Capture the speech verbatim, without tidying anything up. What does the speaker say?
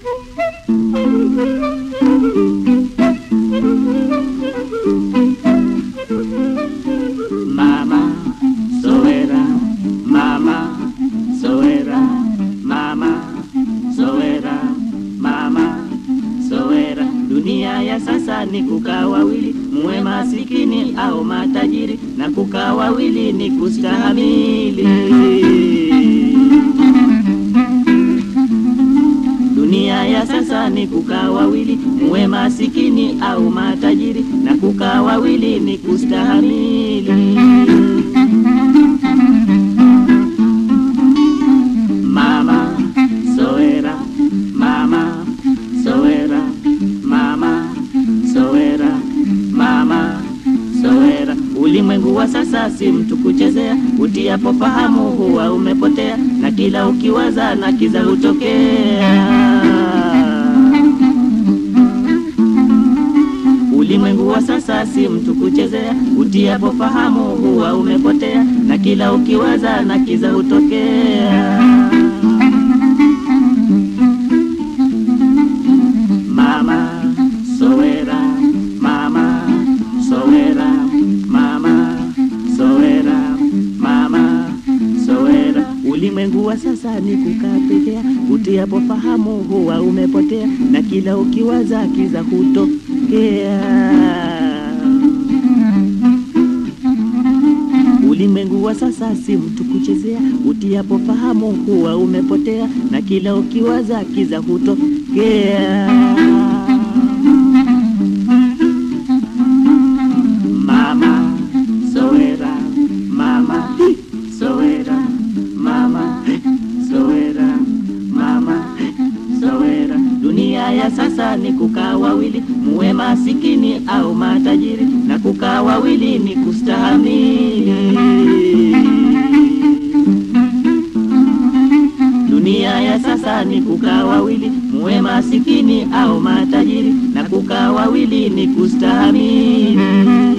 Mama Sowera, mama Sowera, mama Sowera, mama Sowera. Dunia ya sasa ni kukaa wawili, muwe masikini au matajiri, na kukaa wawili ni kustahamili. Dunia ya sasa ni kukaa wawili, muwe masikini au matajiri, na kukaa wawili ni kustahamili. Mama Sowera, mama Sowera, mama Sowera, mama Sowera. Ulimwengu wa sasa si mtu kuchezea, utiapo fahamu huwa umepotea, na kila ukiwaza na kiza hutokea. Ulimwengu wa sasa si mtu kuchezea, utiapo fahamu huwa umepotea, na kila ukiwaza na kiza hutokea. Mama Sowera, mama Sowera, mama Sowera, mama Sowera. Ulimwengu wa sasa ni kukaa pekea, utiapo fahamu huwa umepotea, na kila ukiwaza kiza hutokea. Ulimwengu wa sasa si mtu kuchezea, utiapo fahamu huwa umepotea, na kila ukiwaza kiza hutokea. Mama Sowera, mama Sowera, mama Sowera, mama Sowera. Dunia ya sasa ni kukaa wawili, muwe masikini au matajiri, na kukaa wawili ni kustahamili. Dunia ya sasa ni kukaa wawili, muwe masikini au matajiri, na kukaa wawili ni kustahamili.